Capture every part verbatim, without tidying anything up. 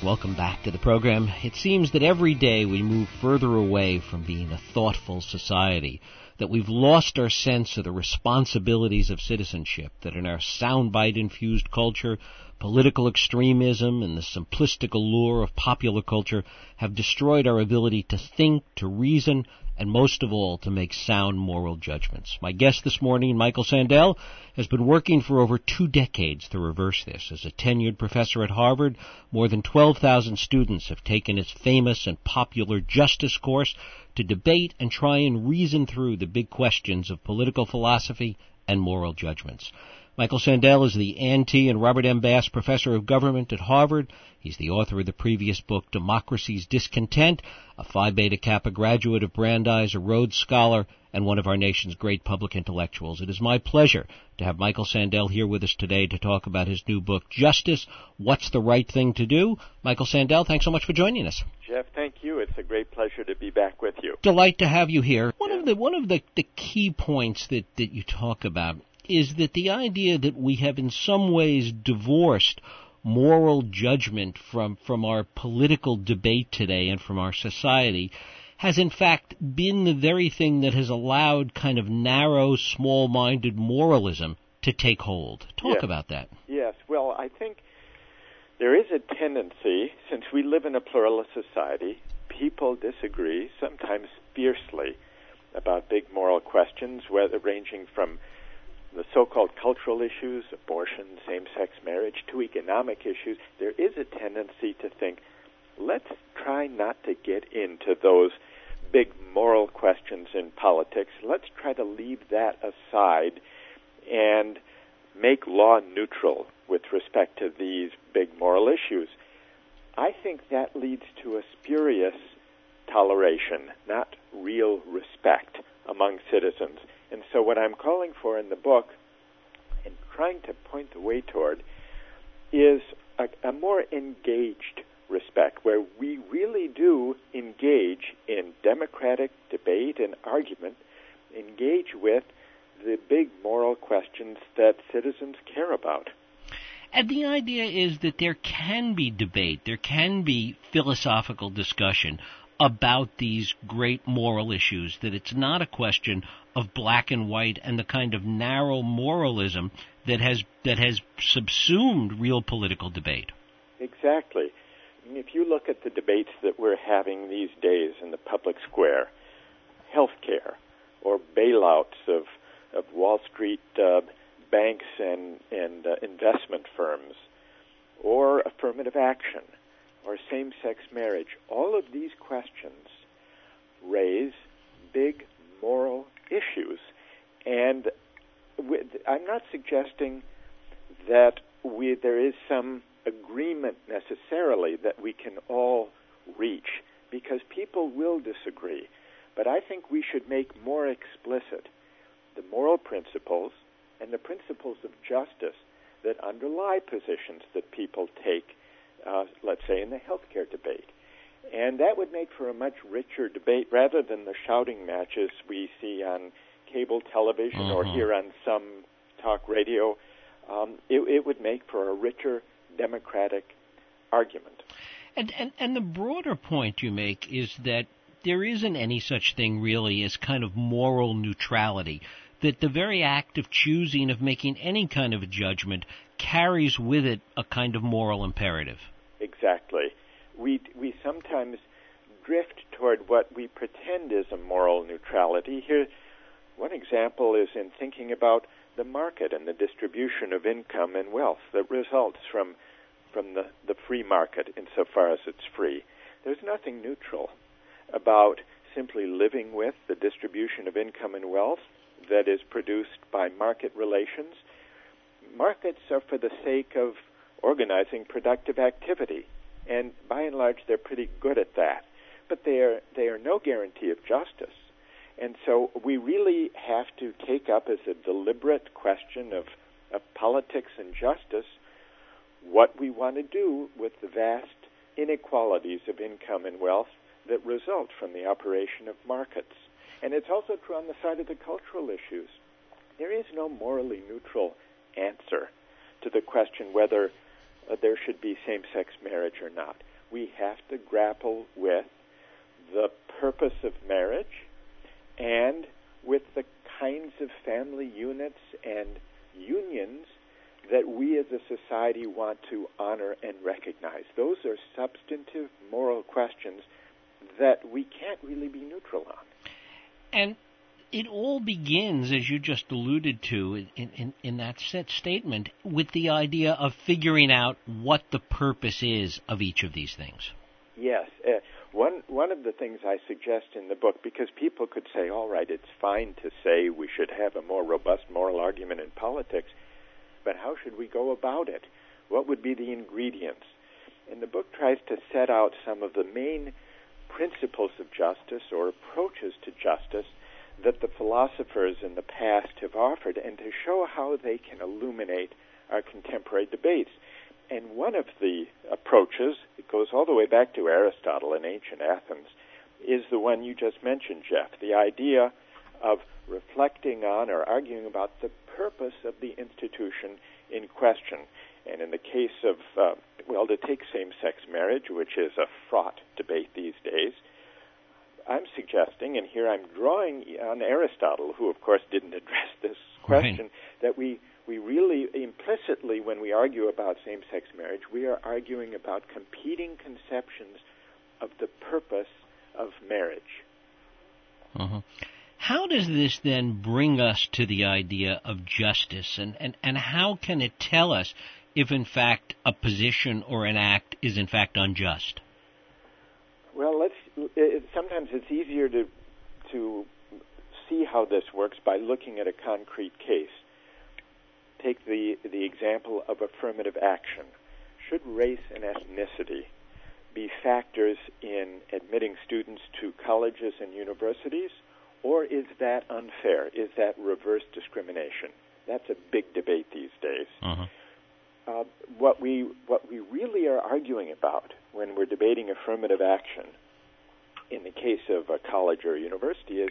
Welcome back to the program. It seems that every day we move further away from being a thoughtful society, that we've lost our sense of the responsibilities of citizenship, that in our soundbite-infused culture, political extremism and the simplistic allure of popular culture have destroyed our ability to think, to reason, and most of all, to make sound moral judgments. My guest this morning, Michael Sandel, has been working for over two decades to reverse this. As a tenured professor at Harvard, more than twelve thousand students have taken his famous and popular Justice course to debate and try and reason through the big questions of political philosophy and moral judgments. Michael Sandel is the Ann T. and Robert M. Bass Professor of Government at Harvard. He's the author of the previous book, Democracy's Discontent, a Phi Beta Kappa graduate of Brandeis, a Rhodes Scholar, and one of our nation's great public intellectuals. It is my pleasure to have Michael Sandel here with us today to talk about his new book, Justice, What's the Right Thing to Do? Michael Sandel, thanks so much for joining us. Jeff, thank you. It's a great pleasure to be back with you. Delight to have you here. One yeah. of the one of the, the key points that, that you talk about is that the idea that we have in some ways divorced moral judgment from, from our political debate today and from our society has in fact been the very thing that has allowed kind of narrow, small-minded moralism to take hold. Talk yes. about that. Yes. Well, I think there is a tendency, since we live in a pluralist society, people disagree, sometimes fiercely, about big moral questions, whether ranging from the so-called cultural issues, abortion, same-sex marriage, to economic issues. There is a tendency to think, let's try not to get into those big moral questions in politics. Let's try to leave that aside and make law neutral with respect to these big moral issues. I think that leads to a spurious toleration, not real respect among citizens. And so what I'm calling for in the book and trying to point the way toward is a, a more engaged respect, where we really do engage in democratic debate and argument, engage with the big moral questions that citizens care about. And the idea is that there can be debate, there can be philosophical discussion about these great moral issues, that it's not a question of black and white and the kind of narrow moralism that has that has subsumed real political debate. Exactly. If you look at the debates that we're having these days in the public square, healthcare or bailouts of, of Wall Street uh, banks and, and uh, investment firms, or affirmative action, or same-sex marriage, all of these questions raise big moral issues. And with, I'm not suggesting that we, there is some agreement necessarily that we can all reach, because people will disagree. But I think we should make more explicit the moral principles and the principles of justice that underlie positions that people take, Uh, let's say, in the healthcare debate. And that would make for a much richer debate rather than the shouting matches we see on cable television mm-hmm. or hear on some talk radio. Um, it, it would make for a richer democratic argument. And, and, and the broader point you make is that there isn't any such thing really as kind of moral neutrality, that the very act of choosing, of making any kind of a judgment, carries with it a kind of moral imperative. Exactly. We we sometimes drift toward what we pretend is a moral neutrality. Here, one example is in thinking about the market and the distribution of income and wealth that results from from the, the free market insofar as it's free. There's nothing neutral about simply living with the distribution of income and wealth that is produced by market relations. Markets are for the sake of organizing productive activity, and by and large they're pretty good at that. But they are they are no guarantee of justice. And so we really have to take up as a deliberate question of, of politics and justice what we want to do with the vast inequalities of income and wealth that result from the operation of markets. And it's also true on the side of the cultural issues. There is no morally neutral answer to the question whether uh, there should be same-sex marriage or not. we have to grapple with the purpose of marriage and with the kinds of family units and unions that we as a society want to honor and recognize. Those are substantive moral questions that we can't really be neutral on. And it all begins, as you just alluded to in, in, in that set statement, with the idea of figuring out what the purpose is of each of these things. Yes. Uh, one, one of the things I suggest in the book, because people could say, all right, it's fine to say we should have a more robust moral argument in politics, but how should we go about it? What would be the ingredients? And the book tries to set out some of the main principles of justice or approaches to justice that the philosophers in the past have offered, and to show how they can illuminate our contemporary debates. And one of the approaches, it goes all the way back to Aristotle in ancient Athens, is the one you just mentioned, Jeff, the idea of reflecting on or arguing about the purpose of the institution in question. And in the case of, uh, well, to take same-sex marriage, which is a fraught debate these days, I'm suggesting, and here I'm drawing on Aristotle, who of course didn't address this question, right, that we, we really implicitly, when we argue about same-sex marriage, we are arguing about competing conceptions of the purpose of marriage. Uh-huh. How does this then bring us to the idea of justice, and, and, and how can it tell us if in fact a position or an act is in fact unjust? Well, let's. It, sometimes it's easier to to see how this works by looking at a concrete case. Take the the example of affirmative action. Should race and ethnicity be factors in admitting students to colleges and universities, or is that unfair? Is that reverse discrimination? That's a big debate these days. Uh-huh. Uh, what we what we really are arguing about when we're debating affirmative action in the case of a college or a university is,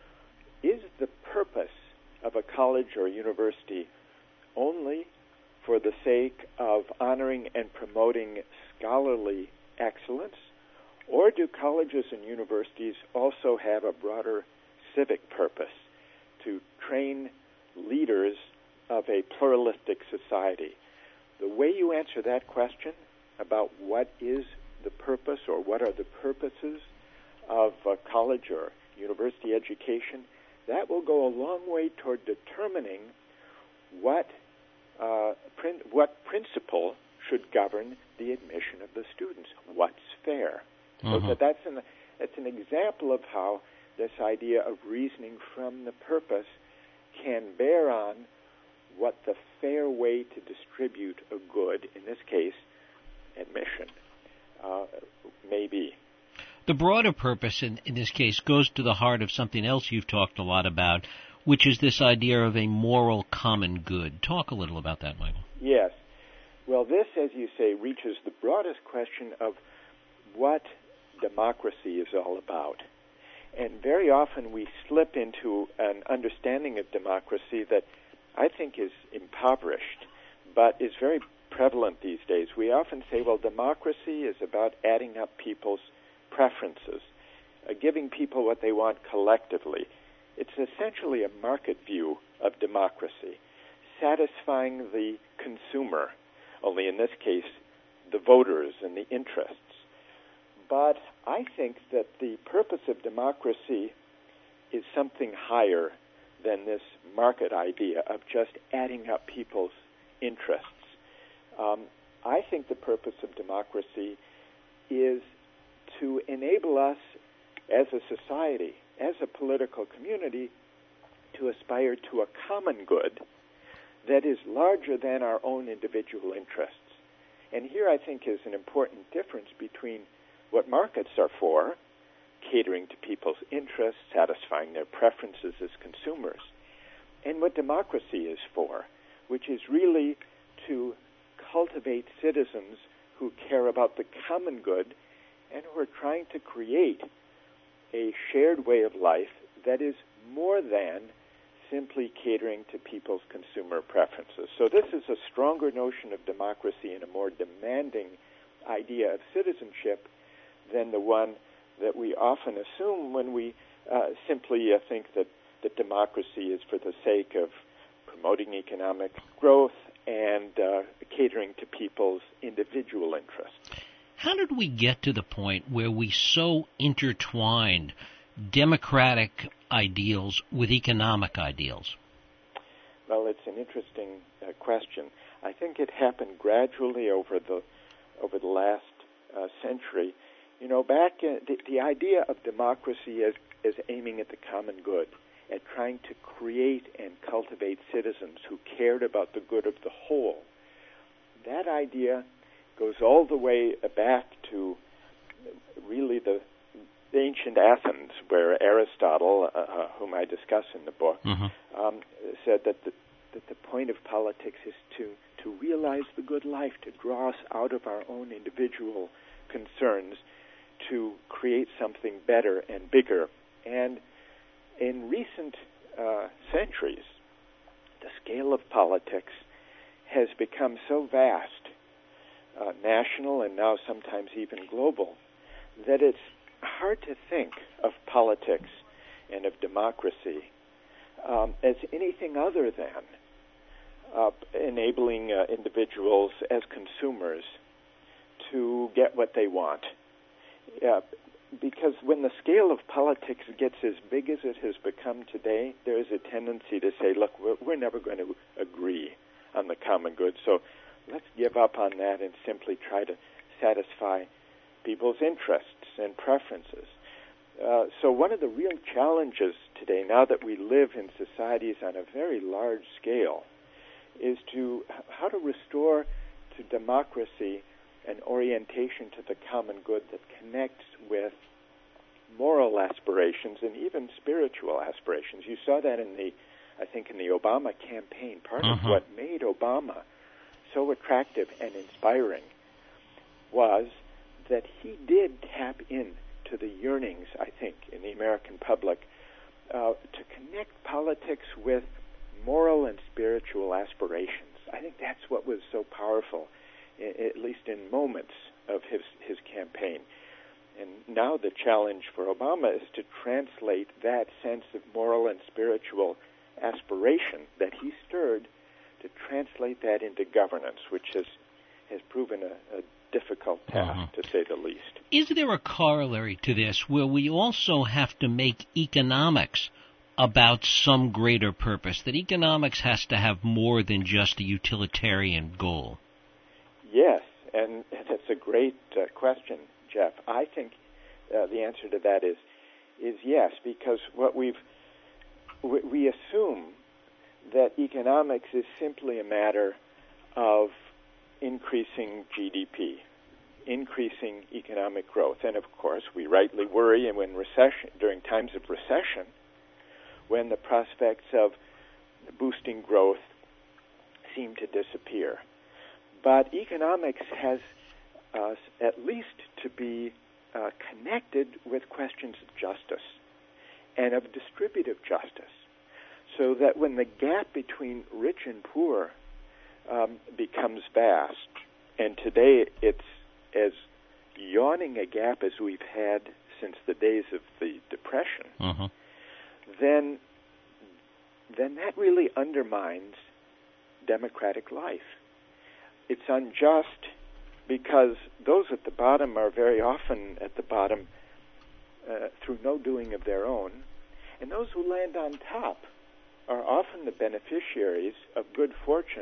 is the purpose of a college or a university only for the sake of honoring and promoting scholarly excellence, or do colleges and universities also have a broader civic purpose to train leaders of a pluralistic society? The way you answer that question about what is the purpose or what are the purposes of a college or university education, that will go a long way toward determining what uh, prin- what principle should govern the admission of the students. What's fair? Mm-hmm. So that that's an that's an example of how this idea of reasoning from the purpose can bear on what the fair way to distribute a good, in this case, admission, uh, may be. The broader purpose in, in this case goes to the heart of something else you've talked a lot about, which is this idea of a moral common good. Talk a little about that, Michael. Yes. Well, this, as you say, reaches the broadest question of what democracy is all about. And very often we slip into an understanding of democracy that I think is impoverished, but is very prevalent these days. We often say, well, democracy is about adding up people's preferences, uh, giving people what they want collectively. It's essentially a market view of democracy, satisfying the consumer, only in this case, the voters and the interests. But I think that the purpose of democracy is something higher than this market idea of just adding up people's interests. Um, I think the purpose of democracy is to enable us as a society, as a political community, to aspire to a common good that is larger than our own individual interests. And here I think is an important difference between what markets are for, catering to people's interests, satisfying their preferences as consumers, and what democracy is for, which is really to cultivate citizens who care about the common good and who are trying to create a shared way of life that is more than simply catering to people's consumer preferences. So this is a stronger notion of democracy and a more demanding idea of citizenship than the one that we often assume when we uh, simply uh, think that, that democracy is for the sake of promoting economic growth and uh, catering to people's individual interests. How did we get to the point where we so intertwined democratic ideals with economic ideals? Well, it's an interesting uh, question. I think it happened gradually over the over the last uh, century. You know, back in, the, the idea of democracy as, as aiming at the common good, at trying to create and cultivate citizens who cared about the good of the whole, that idea goes all the way back to really the ancient Athens, where Aristotle, uh, whom I discuss in the book, mm-hmm. um, said that the, that the point of politics is to, to realize the good life, to draw us out of our own individual concerns, to create something better and bigger. And in recent uh, centuries, the scale of politics has become so vast, uh, national and now sometimes even global, that it's hard to think of politics and of democracy um, as anything other than uh, enabling uh, individuals as consumers to get what they want. Uh, because when the scale of politics gets as big as it has become today, there is a tendency to say, look, we're, we're never going to agree on the common good, so let's give up on that and simply try to satisfy people's interests and preferences. Uh, so one of the real challenges today, now that we live in societies on a very large scale, is to how to restore to democracy an orientation to the common good that connects with moral aspirations and even spiritual aspirations. You saw that in the, I think, in the Obama campaign. Part uh-huh. of what made Obama so attractive and inspiring was that he did tap into the yearnings, I think, in the American public uh, to connect politics with moral and spiritual aspirations. I think that's what was so powerful, at least in moments of his, his campaign. And now the challenge for Obama is to translate that sense of moral and spiritual aspiration that he stirred, to translate that into governance, which has, has proven a, a difficult task, uh-huh. to say the least. Is there a corollary to this where we also have to make economics about some greater purpose, that economics has to have more than just a utilitarian goal? Yes, and that's a great uh, question, Jeff. I think uh, the answer to that is is yes, because what we've we, we assume that economics is simply a matter of increasing G D P, increasing economic growth, and of course we rightly worry, and when recession during times of recession, when the prospects of boosting growth seem to disappear. But economics has uh, at least to be uh, connected with questions of justice and of distributive justice, so that when the gap between rich and poor um, becomes vast, and today it's as yawning a gap as we've had since the days of the Depression, uh-huh. then then that really undermines democratic life. It's unjust because those at the bottom are very often at the bottom uh, through no doing of their own, and those who land on top are often the beneficiaries of good fortune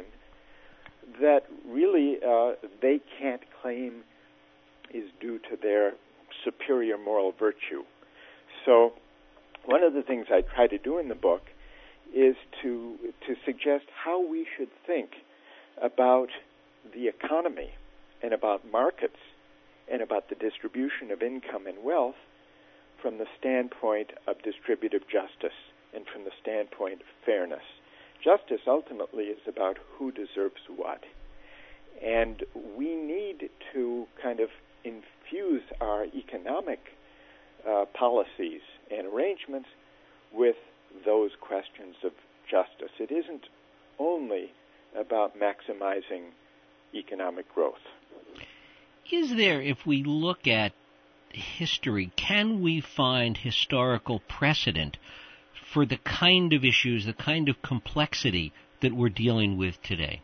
that really uh, they can't claim is due to their superior moral virtue. So one of the things I try to do in the book is to to suggest how we should think about the economy and about markets and about the distribution of income and wealth from the standpoint of distributive justice and from the standpoint of fairness. Justice ultimately is about who deserves what. And we need to kind of infuse our economic uh, policies and arrangements with those questions of justice. It isn't only about maximizing economic growth. Is there, if we look at history, can we find historical precedent for the kind of issues, the kind of complexity that we're dealing with today?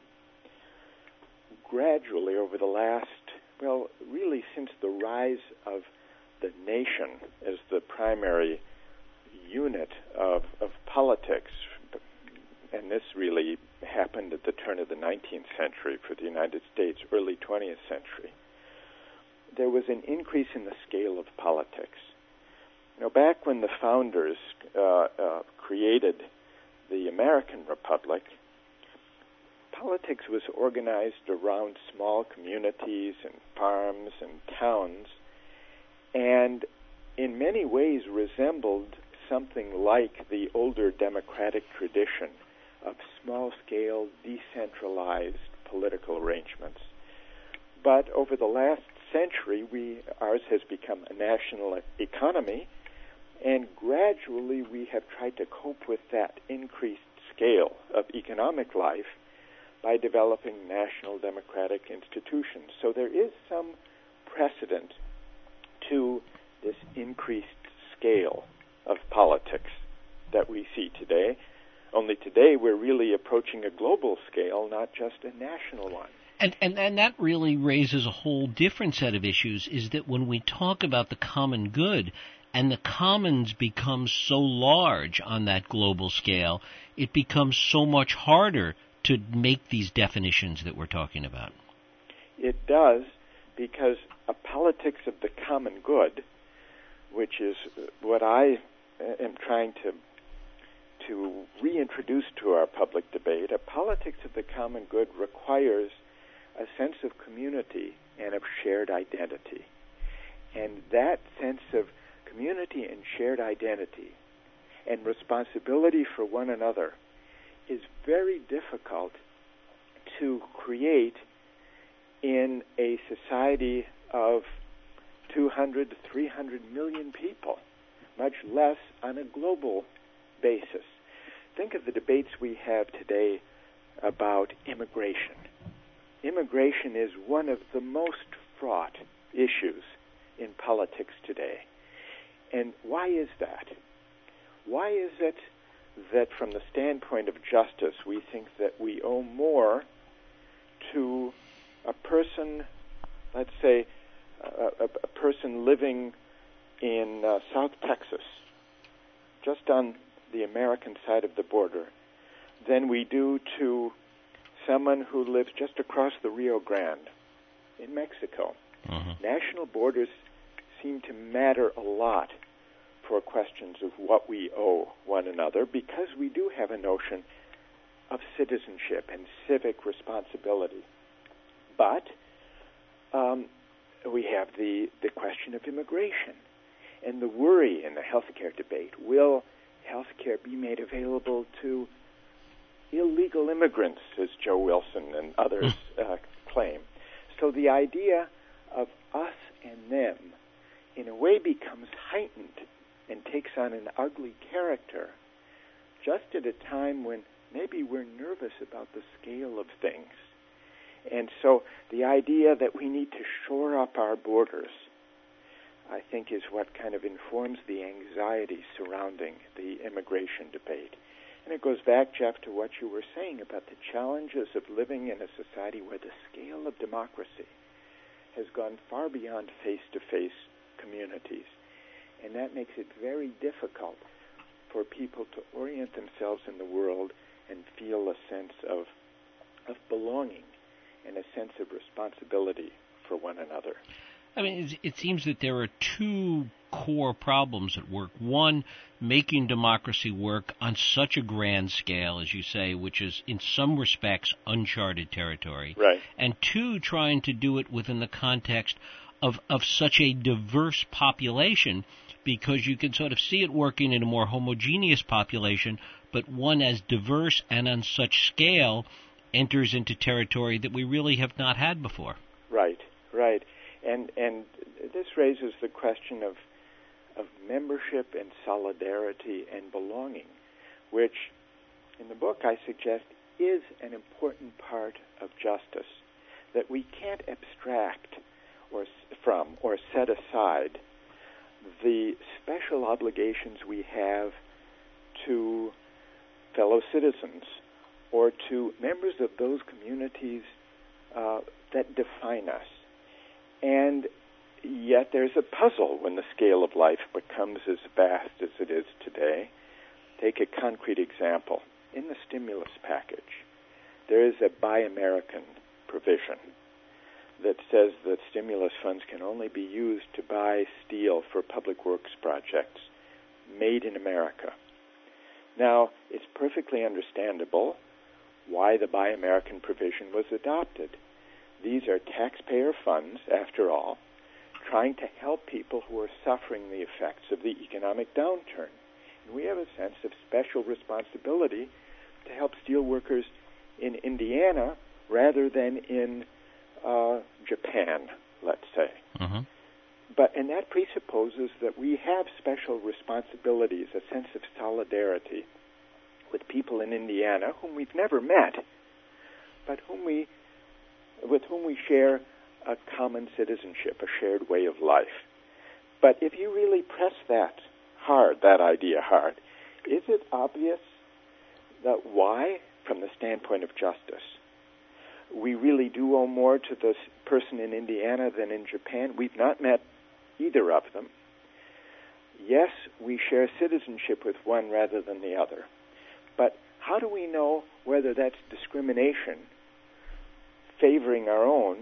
Gradually, over the last, well, really since the rise of the nation as the primary unit of, of politics, and this really happened at the turn of the nineteenth century for the United States, early twentieth century, there was an increase in the scale of politics. You know, back when the founders uh, uh, created the American Republic, politics was organized around small communities and farms and towns, and in many ways resembled something like the older democratic tradition of small-scale, decentralized political arrangements. But over the last century, we ours has become a national economy, and gradually we have tried to cope with that increased scale of economic life by developing national democratic institutions. So there is some precedent to this increased scale of politics that we see today. Only today we're really approaching a global scale, not just a national one. And, and and that really raises a whole different set of issues, is that when we talk about the common good and the commons become so large on that global scale, it becomes so much harder to make these definitions that we're talking about. It does, because a politics of the common good, which is what I am trying to to reintroduce to our public debate, a politics of the common good requires a sense of community and of shared identity. And that sense of community and shared identity and responsibility for one another is very difficult to create in a society of two hundred to three hundred million people, much less on a global basis. Think of the debates we have today about immigration. Immigration is one of the most fraught issues in politics today. And why is that? Why is it that from the standpoint of justice, we think that we owe more to a person, let's say, a, a, a person living in uh, South Texas, just on the American side of the border, than we do to someone who lives just across the Rio Grande in Mexico? Mm-hmm. National borders seem to matter a lot for questions of what we owe one another, because we do have a notion of citizenship and civic responsibility. But um, we have the, the question of immigration and the worry in the healthcare debate. Will healthcare be made available to illegal immigrants, as Joe Wilson and others uh, claim? So the idea of us and them in a way becomes heightened and takes on an ugly character just at a time when maybe we're nervous about the scale of things. And so the idea that we need to shore up our borders, I think, is what kind of informs the anxiety surrounding the immigration debate. And it goes back, Jeff, to what you were saying about the challenges of living in a society where the scale of democracy has gone far beyond face-to-face communities. And that makes it very difficult for people to orient themselves in the world and feel a sense of of belonging and a sense of responsibility for one another. I mean, it, it seems that there are two core problems at work. One, making democracy work on such a grand scale, as you say, which is in some respects uncharted territory. Right. And two, trying to do it within the context of, of such a diverse population, because you can sort of see it working in a more homogeneous population, but one as diverse and on such scale enters into territory that we really have not had before. Right, right. And and this raises the question of of membership and solidarity and belonging, which in the book I suggest is an important part of justice, that we can't abstract from or set aside the special obligations we have to fellow citizens or to members of those communities uh, that define us. And yet there's a puzzle when the scale of life becomes as vast as it is today. Take a concrete example. In the stimulus package, there is a Buy American provision that says that stimulus funds can only be used to buy steel for public works projects made in America. Now, it's perfectly understandable why the Buy American provision was adopted. These are taxpayer funds, after all, trying to help people who are suffering the effects of the economic downturn. And we have a sense of special responsibility to help steelworkers in Indiana rather than in uh, Japan, let's say. Mm-hmm. But and that presupposes that we have special responsibilities, a sense of solidarity with people in Indiana whom we've never met, but whom we, with whom we share a common citizenship, a shared way of life. But if you really press that hard, that idea hard, is it obvious that why, from the standpoint of justice, we really do owe more to this person in Indiana than in Japan? We've not met either of them. Yes, we share citizenship with one rather than the other. But how do we know whether that's discrimination favoring our own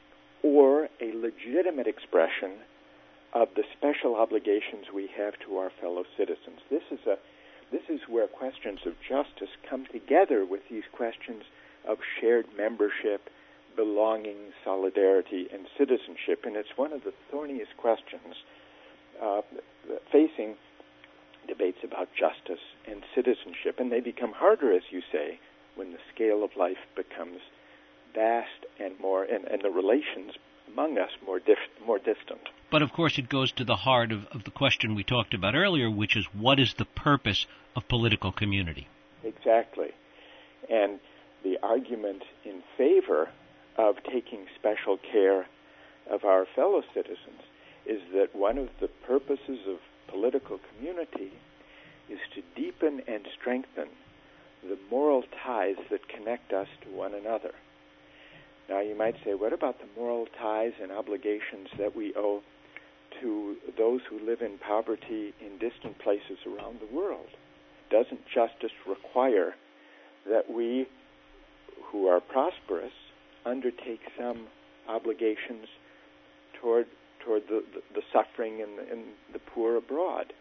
or a legitimate expression of the special obligations we have to our fellow citizens? This is a this is where questions of justice come together with these questions of shared membership, belonging, solidarity, and citizenship. And it's one of the thorniest questions uh, facing debates about justice and citizenship. And they become harder, as you say, when the scale of life becomes vast and more, and, and the relations among us more dif- more distant. But of course it goes to the heart of, of the question we talked about earlier, which is what is the purpose of political community? Exactly. And the argument in favor of taking special care of our fellow citizens is that one of the purposes of political community is to deepen and strengthen the moral ties that connect us to one another. Now, you might say, what about the moral ties and obligations that we owe to those who live in poverty in distant places around the world? Doesn't justice require that we, who are prosperous, undertake some obligations toward toward the, the, the suffering and the, and the poor abroad?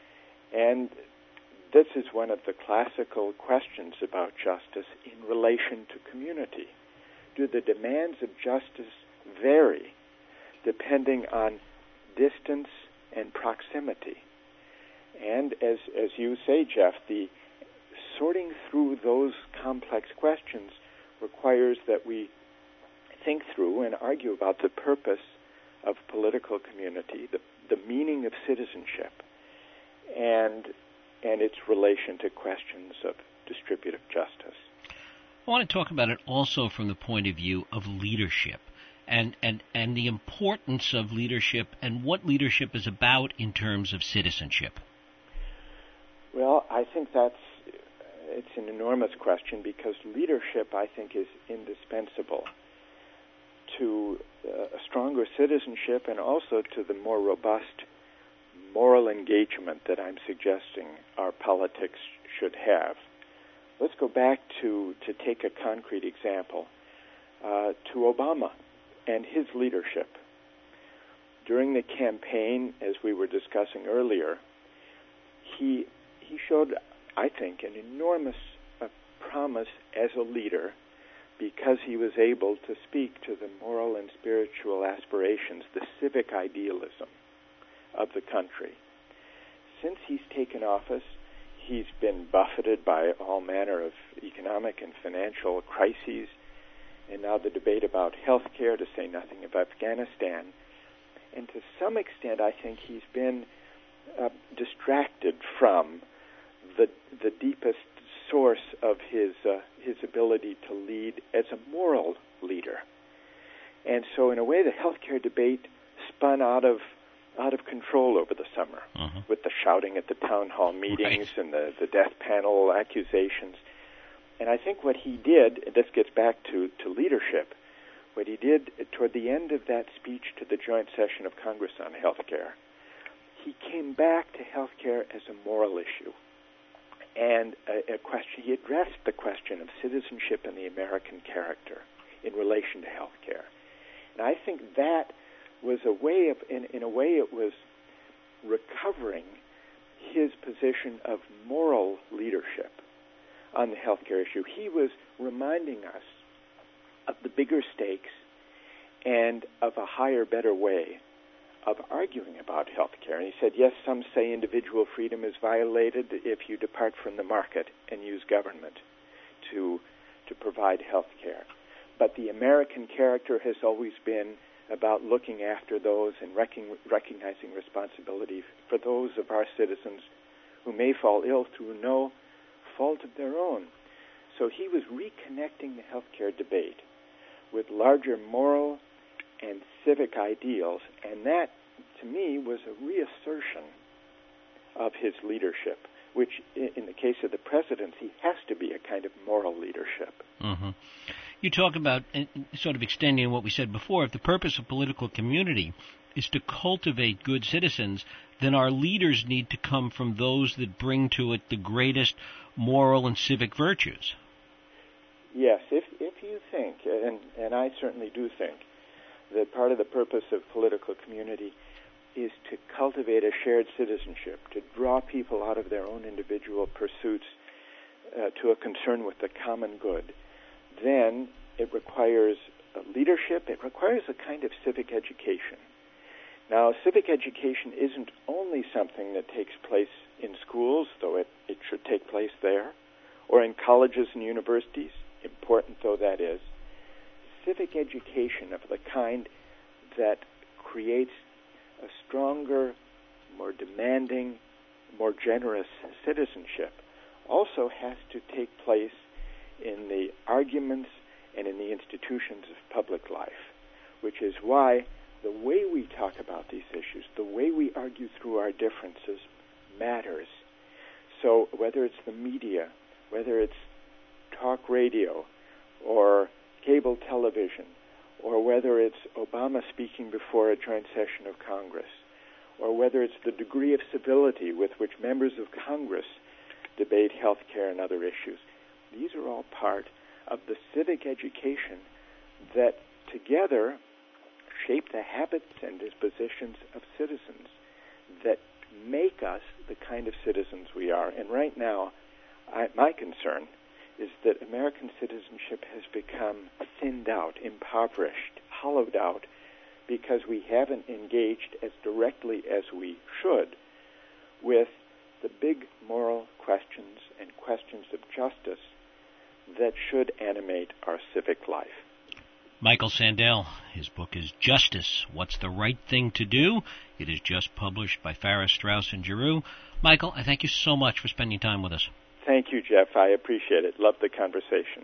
And this is one of the classical questions about justice in relation to community. Do the demands of justice vary depending on distance and proximity? And as as you say, Jeff, the sorting through those complex questions requires that we think through and argue about the purpose of political community, the, the meaning of citizenship, and and its relation to questions of distributive justice. I want to talk about it also from the point of view of leadership and, and, and the importance of leadership and what leadership is about in terms of citizenship. Well, I think that's it's an enormous question because leadership, I think, is indispensable to uh, a stronger citizenship and also to the more robust moral engagement that I'm suggesting our politics should have. Let's go back to, to take a concrete example, uh, to Obama and his leadership. During the campaign, as we were discussing earlier, he he showed, I think, an enormous uh, promise as a leader because he was able to speak to the moral and spiritual aspirations, the civic idealism of the country. Since he's taken office, he's been buffeted by all manner of economic and financial crises, and now the debate about health care, to say nothing of Afghanistan. And to some extent, I think he's been uh, distracted from the the deepest source of his uh, his ability to lead as a moral leader. And so in a way, the health care debate spun out of out of control over the summer, uh-huh. with the shouting at the town hall meetings right. and the, the death panel accusations. And I think what he did, and this gets back to, to leadership, what he did toward the end of that speech to the joint session of Congress on health care, he came back to health care as a moral issue. And a, a question, he addressed the question of citizenship and the American character in relation to health care. And I think that was a way of, in, in a way it was recovering his position of moral leadership on the healthcare issue. He was reminding us of the bigger stakes and of a higher, better way of arguing about healthcare. And he said, yes, some say individual freedom is violated if you depart from the market and use government to to provide healthcare. But the American character has always been about looking after those and recon- recognizing responsibility for those of our citizens who may fall ill through no fault of their own. So he was reconnecting the healthcare debate with larger moral and civic ideals, and that, to me, was a reassertion of his leadership, which, in the case of the presidency, has to be a kind of moral leadership. Mm-hmm. You talk about, uh, sort of extending what we said before, if the purpose of political community is to cultivate good citizens, then our leaders need to come from those that bring to it the greatest moral and civic virtues. Yes, if if you think, and, and I certainly do think, that part of the purpose of political community is to cultivate a shared citizenship, to draw people out of their own individual pursuits uh, to a concern with the common good, then it requires leadership, it requires a kind of civic education. Now, civic education isn't only something that takes place in schools, though it, it should take place there, or in colleges and universities, important though that is. Civic education of the kind that creates a stronger, more demanding, more generous citizenship also has to take place in the arguments and in the institutions of public life, which is why the way we talk about these issues, the way we argue through our differences matters. So whether it's the media, whether it's talk radio or cable television, or whether it's Obama speaking before a joint session of Congress, or whether it's the degree of civility with which members of Congress debate health care and other issues, these are all part of the civic education that together shape the habits and dispositions of citizens that make us the kind of citizens we are. And right now, I, my concern is that American citizenship has become thinned out, impoverished, hollowed out, because we haven't engaged as directly as we should with the big moral questions and questions of justice that should animate our civic life. Michael Sandel, his book is Justice, What's the Right Thing to Do? It is just published by Farrar, Straus and Giroux. Michael, I thank you so much for spending time with us. Thank you, Jeff. I appreciate it. Love the conversation.